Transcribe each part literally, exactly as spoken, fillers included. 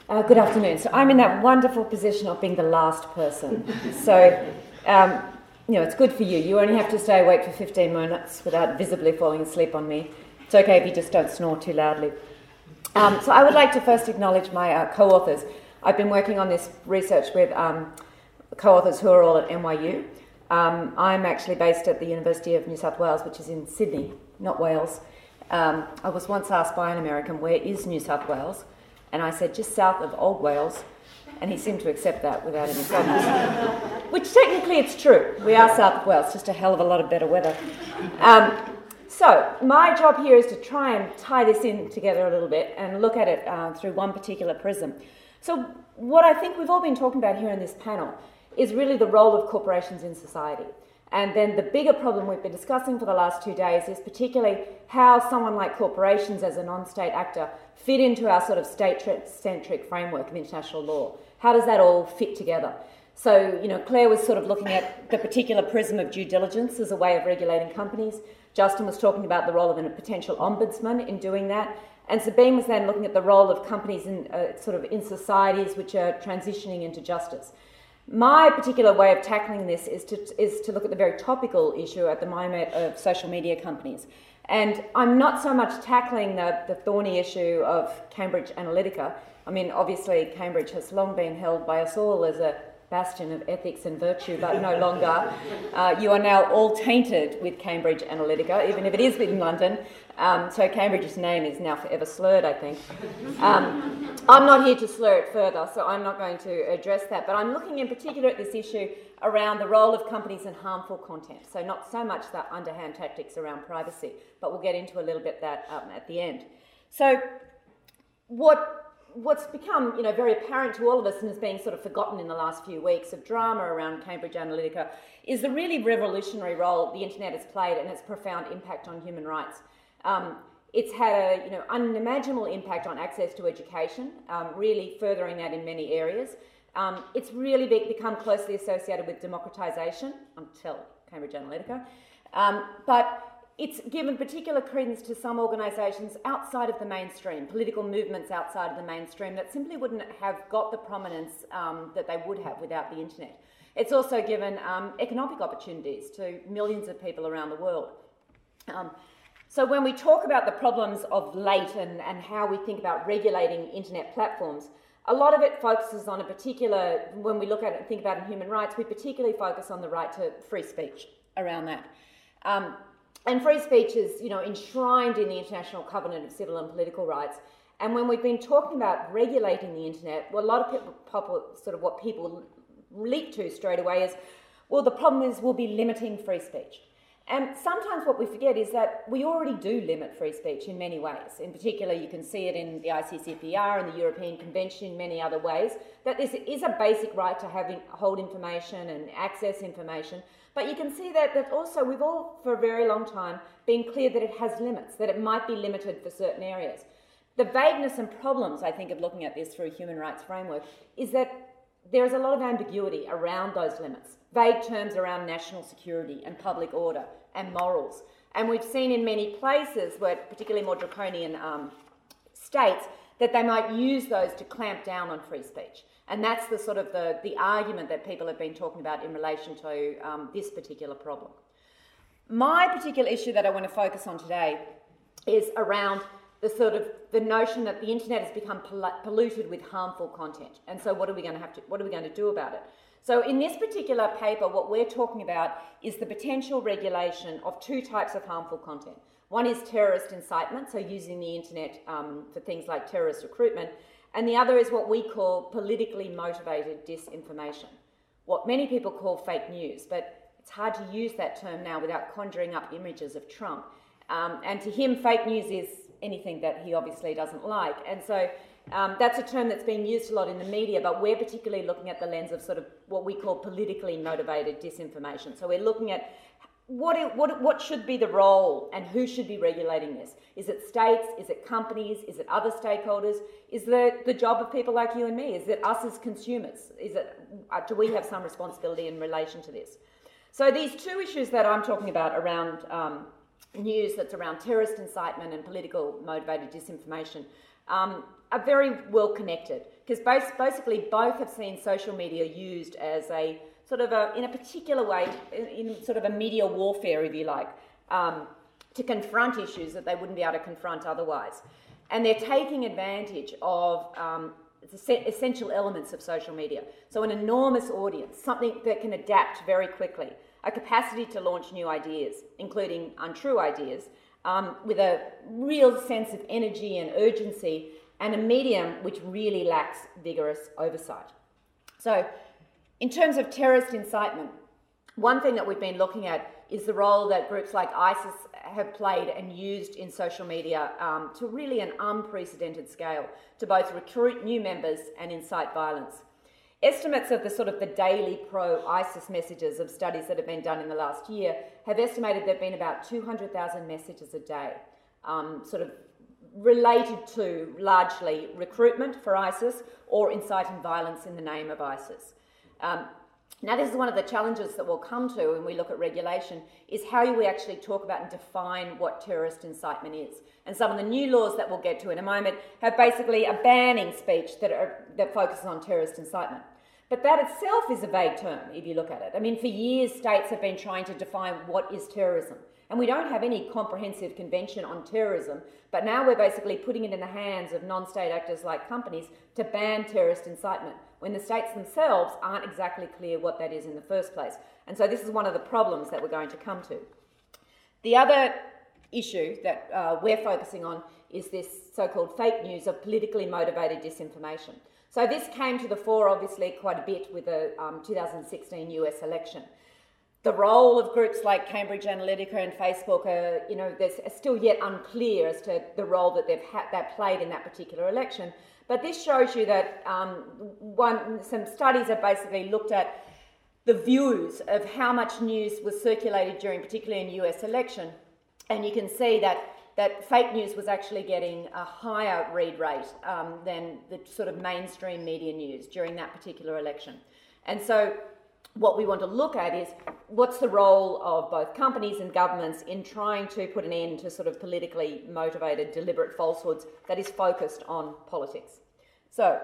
Uh, good afternoon. So I'm in that wonderful position of being the last person. So, um, you know, it's good for you. You only have to stay awake for fifteen minutes without visibly falling asleep on me. It's okay if you just don't snore too loudly. Um, so I would like to first acknowledge my uh, co-authors. I've been working on this research with um, co-authors who are all at N Y U. Um, I'm actually based at the University of New South Wales, which is in Sydney, not Wales. Um, I was once asked by an American, where is New South Wales? And I said, just south of Old Wales. And he seemed to accept that without any problems. Which technically it's true. We are south of Wales, just a hell of a lot of better weather. Um, so my job here is to try and tie this in together a little bit and look at it uh, through one particular prism. So what I think we've all been talking about here in this panel is really the role of corporations in society. And then the bigger problem we've been discussing for the last two days is particularly how someone like corporations as a non-state actor fit into our sort of state-centric framework of international law. How does that all fit together? So, you know, Claire was sort of looking at the particular prism of due diligence as a way of regulating companies. Justin was talking about the role of a potential ombudsman in doing that. And Sabine was then looking at the role of companies in uh, sort of in societies which are transitioning into justice. My particular way of tackling this is to is to look at the very topical issue at the moment of social media companies. And I'm not so much tackling the, the thorny issue of Cambridge Analytica. I mean, obviously, Cambridge has long been held by us all as a bastion of ethics and virtue, but no longer. Uh, you are now all tainted with Cambridge Analytica, even if it is in London. Um, so Cambridge's name is now forever slurred, I think. Um, I'm not here to slur it further, so I'm not going to address that. But I'm looking in particular at this issue around the role of companies in harmful content. So not so much the underhand tactics around privacy, but we'll get into a little bit that um, at the end. So what... What's become, you know, very apparent to all of us and has been sort of forgotten in the last few weeks of drama around Cambridge Analytica is the really revolutionary role the internet has played and its profound impact on human rights. Um, it's had a, you know, unimaginable impact on access to education, um, really furthering that in many areas. Um, it's really be- become closely associated with democratisation until Cambridge Analytica, um, but it's given particular credence to some organisations outside of the mainstream, political movements outside of the mainstream that simply wouldn't have got the prominence um, that they would have without the internet. It's also given um, economic opportunities to millions of people around the world. Um, so when we talk about the problems of late and, and how we think about regulating internet platforms, a lot of it focuses on a particular, when we look at it and think about in human rights, we particularly focus on the right to free speech around that. Um, And free speech is, you know, enshrined in the International Covenant of Civil and Political Rights. And when we've been talking about regulating the internet, well, a lot of people, people sort of what people leap to straight away is, well, the problem is we'll be limiting free speech. And sometimes what we forget is that we already do limit free speech in many ways. In particular, you can see it in the I C C P R and the European Convention in many other ways, that this is a basic right to have in, hold information and access information. But you can see that, that also we've all, for a very long time, been clear that it has limits, that it might be limited for certain areas. The vagueness and problems, I think, of looking at this through a human rights framework is that there is a lot of ambiguity around those limits. Vague terms around national security and public order and morals. And we've seen in many places, where particularly more draconian um, states, that they might use those to clamp down on free speech. And that's the sort of the, the argument that people have been talking about in relation to um, this particular problem. My particular issue that I want to focus on today is around the sort of the notion that the internet has become pol- polluted with harmful content. And so what are we going to have to, what are we going to do about it? So in this particular paper, what we're talking about is the potential regulation of two types of harmful content. One is terrorist incitement, so using the internet um, for things like terrorist recruitment. And the other is what we call politically motivated disinformation, what many people call fake news, but it's hard to use that term now without conjuring up images of Trump. Um, and to him, fake news is anything that he obviously doesn't like. And so um, that's a term that's being used a lot in the media, but we're particularly looking at the lens of sort of what we call politically motivated disinformation. So we're looking at What, it, what, what should be the role and who should be regulating this? Is it states? Is it companies? Is it other stakeholders? Is it the job of people like you and me? Is it us as consumers? Is it, uh, do we have some responsibility in relation to this? So these two issues that I'm talking about around um, news that's around terrorist incitement and political motivated disinformation um, are very well connected, because basically both have seen social media used as a sort of a, in a particular way, in, in sort of a media warfare, if you like, um, to confront issues that they wouldn't be able to confront otherwise. And they're taking advantage of um, the essential elements of social media. So an enormous audience, something that can adapt very quickly, a capacity to launch new ideas, including untrue ideas, um, with a real sense of energy and urgency, and a medium which really lacks vigorous oversight. So in terms of terrorist incitement, one thing that we've been looking at is the role that groups like ISIS have played and used in social media um, to really an unprecedented scale, to both recruit new members and incite violence. Estimates of the sort of the daily pro-ISIS messages of studies that have been done in the last year have estimated there have been about two hundred thousand messages a day, um, sort of related to largely recruitment for ISIS or inciting violence in the name of ISIS. Um, Now, this is one of the challenges that we'll come to when we look at regulation, is how do we actually talk about and define what terrorist incitement is. And some of the new laws that we'll get to in a moment have basically a banning speech that, are, that focuses on terrorist incitement. But that itself is a vague term, if you look at it. I mean, for years, states have been trying to define what is terrorism. And we don't have any comprehensive convention on terrorism, but now we're basically putting it in the hands of non-state actors like companies to ban terrorist incitement, when the states themselves aren't exactly clear what that is in the first place. And so this is one of the problems that we're going to come to. The other issue that uh, we're focusing on is this so-called fake news of politically motivated disinformation. So this came to the fore, obviously, quite a bit with the um, two thousand sixteen U S election. The role of groups like Cambridge Analytica and Facebook are, you know, there's still yet unclear as to the role that they've had, that played in that particular election. But this shows you that um, one, some studies have basically looked at the views of how much news was circulated during, particularly in the U S election, and you can see that that fake news was actually getting a higher read rate um, than the sort of mainstream media news during that particular election. And so what we want to look at is what's the role of both companies and governments in trying to put an end to sort of politically motivated, deliberate falsehoods that is focused on politics. So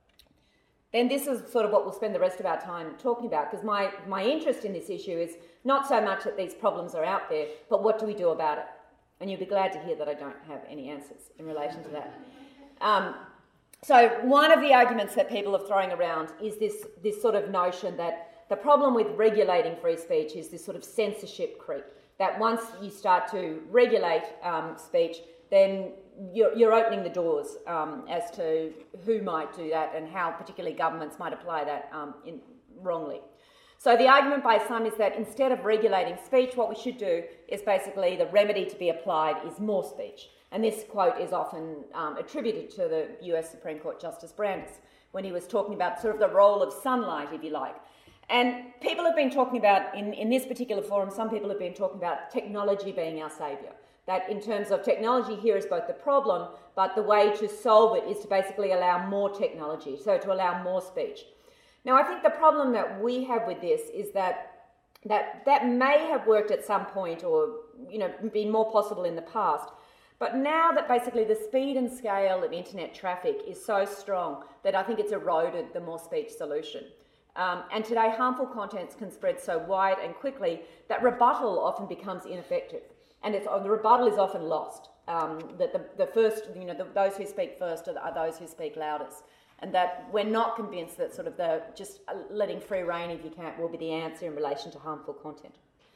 then this is sort of what we'll spend the rest of our time talking about, because my, my interest in this issue is not so much that these problems are out there, but what do we do about it? And you'll be glad to hear that I don't have any answers in relation to that. Um, so one of the arguments that people are throwing around is this, this sort of notion that the problem with regulating free speech is this sort of censorship creep, that once you start to regulate um, speech, then you're, you're opening the doors um, as to who might do that and how particularly governments might apply that um, in, wrongly. So the argument by some is that instead of regulating speech, what we should do is basically the remedy to be applied is more speech. And this quote is often um, attributed to the U S Supreme Court Justice Brandeis when he was talking about sort of the role of sunlight, if you like. And people have been talking about, in, in this particular forum, some people have been talking about technology being our saviour. That in terms of technology here is both the problem, but the way to solve it is to basically allow more technology, so to allow more speech. Now, I think the problem that we have with this is that that, that may have worked at some point or, you know, been more possible in the past. But now that basically the speed and scale of internet traffic is so strong that I think it's eroded the more speech solution. Um, and today, harmful contents can spread so wide and quickly that rebuttal often becomes ineffective. And it's, the rebuttal is often lost. Um, that the, the first, you know, the, those who speak first are, are those who speak loudest. And that we're not convinced that sort of the just letting free rein, if you can, will be the answer in relation to harmful content.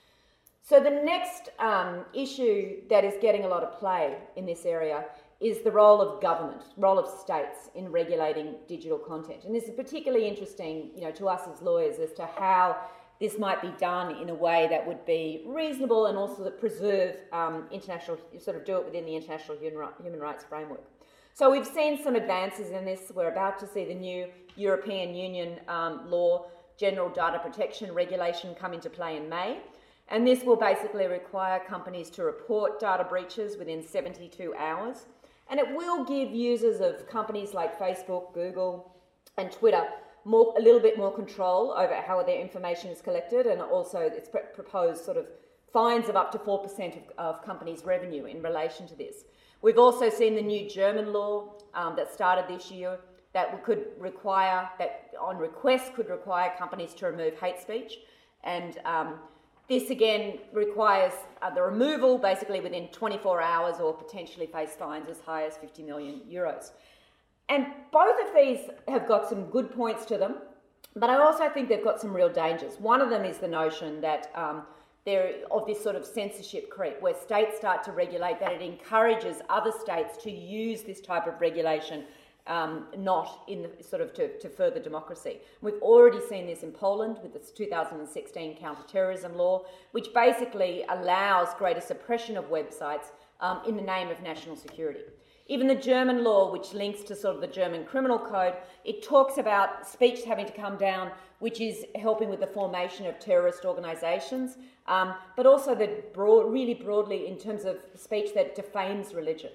So the next um, issue that is getting a lot of play in this area is the role of government, role of states in regulating digital content. And this is particularly interesting, you know, to us as lawyers as to how this might be done in a way that would be reasonable and also that preserve um, international, sort of do it within the international human rights framework. So we've seen some advances in this. We're about to see the new European Union um, law, General Data Protection Regulation, come into play in May. And this will basically require companies to report data breaches within seventy-two hours. And it will give users of companies like Facebook, Google, and Twitter more, a little bit more control over how their information is collected, and also it's pr- proposed sort of fines of up to four percent of, of companies' revenue in relation to this. We've also seen the new German law um, that started this year that could require, that on request could require companies to remove hate speech. And um, this again requires uh, the removal basically within twenty-four hours or potentially face fines as high as fifty million euros. And both of these have got some good points to them, but I also think they've got some real dangers. One of them is the notion that um, there of this sort of censorship creep where states start to regulate, that it encourages other states to use this type of regulation um, not in the, sort of to, to further democracy. We've already seen this in Poland with the two thousand sixteen counter-terrorism law, which basically allows greater suppression of websites um, in the name of national security. Even the German law, which links to sort of the German criminal code, it talks about speech having to come down, which is helping with the formation of terrorist organisations, um, but also the broad, really broadly in terms of speech that defames religion.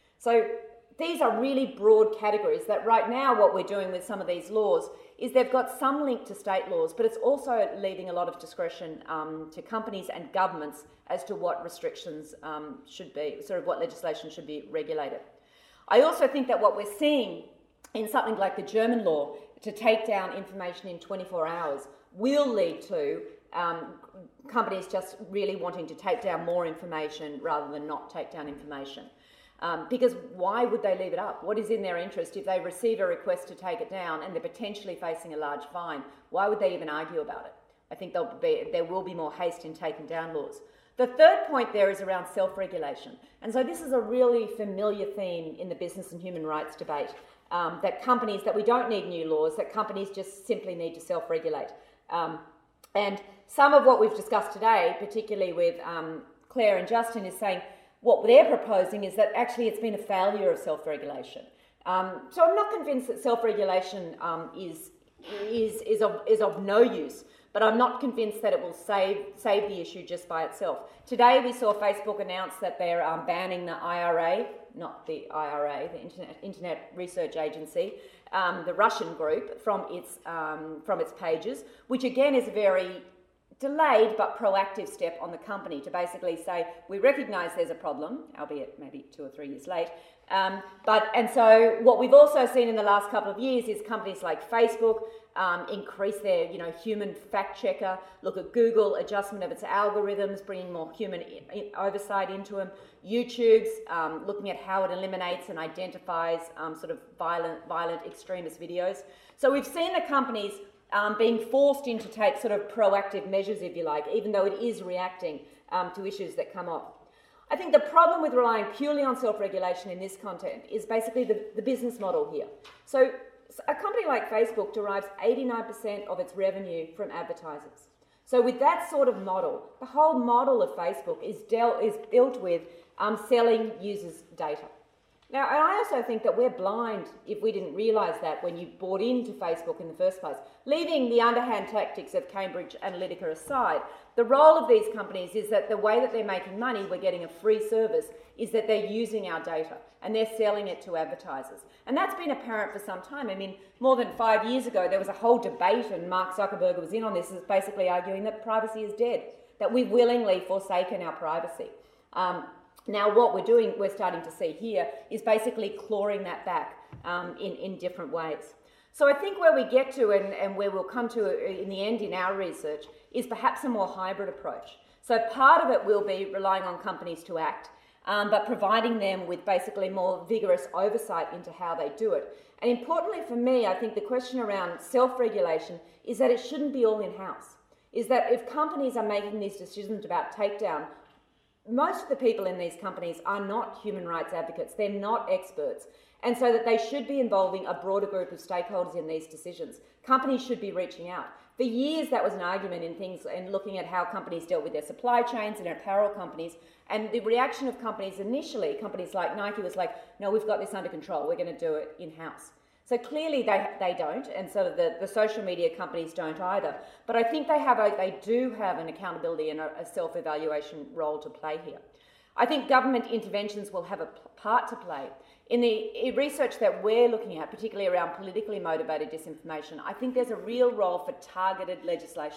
So these are really broad categories that right now what we're doing with some of these laws is they've got some link to state laws, but it's also leaving a lot of discretion um, to companies and governments as to what restrictions um, should be, sort of what legislation should be regulated. I also think that what we're seeing in something like the German law to take down information in twenty-four hours will lead to um, companies just really wanting to take down more information rather than not take down information. Um, because why would they leave it up? What is in their interest if they receive a request to take it down and they're potentially facing a large fine? Why would they even argue about it? I think there'll be, there will be more haste in taking down laws. The third point there is around self-regulation. And so this is a really familiar theme in the business and human rights debate, um, that companies, that we don't need new laws, that companies just simply need to self-regulate. Um, and some of what we've discussed today, particularly with um, Claire and Justin, is saying what they're proposing is that actually it's been a failure of self-regulation. Um, so I'm not convinced that self-regulation um, is, is, is, of, is of no use. But I'm not convinced that it will save save the issue just by itself. Today we saw Facebook announce that they're um, banning the I R A, not the I R A, the Internet, Internet Research Agency, um, the Russian group, from its um, from its pages, which again is a very delayed but proactive step on the company to basically say, we recognise there's a problem, albeit maybe two or three years late. Um, but and so what we've also seen in the last couple of years is companies like Facebook um, increase their, you know, human fact checker. Look at Google, adjustment of its algorithms, bringing more human in, oversight into them. YouTube's um, looking at how it eliminates and identifies um, sort of violent, violent extremist videos. So we've seen the companies Um, being forced in to take sort of proactive measures, if you like, even though it is reacting um, to issues that come up. I think the problem with relying purely on self-regulation in this content is basically the, the business model here. So a company like Facebook derives eighty-nine percent of its revenue from advertisers. So with that sort of model, the whole model of Facebook is, dealt, is built with um, selling users' data. Now, and I also think that we're blind if we didn't realise that when you bought into Facebook in the first place. Leaving the underhand tactics of Cambridge Analytica aside, the role of these companies is that the way that they're making money, we're getting a free service, is that they're using our data and they're selling it to advertisers. And that's been apparent for some time. I mean, more than five years ago, there was a whole debate, and Mark Zuckerberg was in on this, is basically arguing that privacy is dead, that we've willingly forsaken our privacy. Um, Now, what we're doing, we're starting to see here, is basically clawing that back um, in, in different ways. So I think where we get to, and, and where we'll come to in the end in our research, is perhaps a more hybrid approach. So part of it will be relying on companies to act, um, but providing them with basically more vigorous oversight into how they do it. And importantly for me, I think the question around self-regulation is that it shouldn't be all in-house. Is that if companies are making these decisions about takedown, most of the people in these companies are not human rights advocates, they're not experts, and so that they should be involving a broader group of stakeholders in these decisions. Companies should be reaching out. For years that was an argument in things, in looking at how companies dealt with their supply chains and apparel companies, and the reaction of companies initially, companies like Nike was like, no, we've got this under control, we're going to do it in-house. So clearly they they don't, and so the, the social media companies don't either. But I think they have a, they do have an accountability and a, a self-evaluation role to play here. I think government interventions will have a part to play. In the research that we're looking at, particularly around politically motivated disinformation, I think there's a real role for targeted legislation.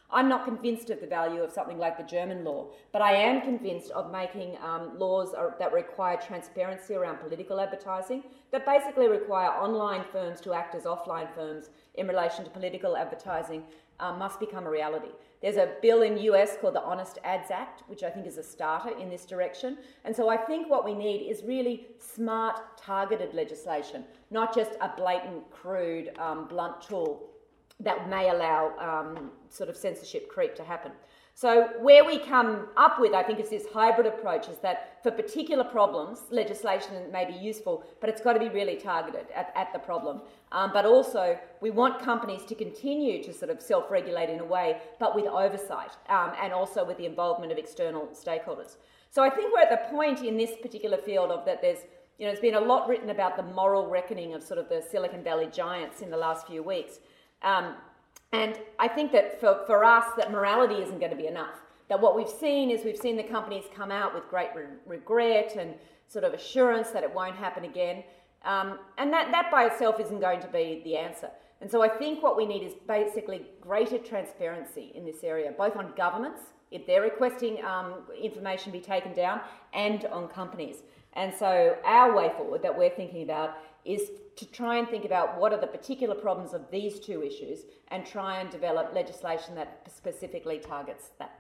I'm not convinced of the value of something like the German law, but I am convinced of making um, laws are, that require transparency around political advertising, that basically require online firms to act as offline firms in relation to political advertising, uh, must become a reality. There's a bill in U S called the Honest Ads Act, which I think is a starter in this direction. And so I think what we need is really smart, targeted legislation, not just a blatant, crude, um, blunt tool that may allow um, sort of censorship creep to happen. So where we come up with, I think, is this hybrid approach, is that for particular problems, legislation may be useful, but it's got to be really targeted at, at the problem. Um, but also, we want companies to continue to sort of self-regulate in a way, but with oversight, um, and also with the involvement of external stakeholders. So I think we're at the point in this particular field of that there's, you know, there's been a lot written about the moral reckoning of sort of the Silicon Valley giants in the last few weeks. Um, and I think that for, for us, that morality isn't going to be enough. That what we've seen is we've seen the companies come out with great re- regret and sort of assurance that it won't happen again. Um, and that, that by itself isn't going to be the answer. And so I think what we need is basically greater transparency in this area, both on governments, if they're requesting um, information be taken down, and on companies. And so our way forward that we're thinking about is to try and think about what are the particular problems of these two issues and try and develop legislation that specifically targets that.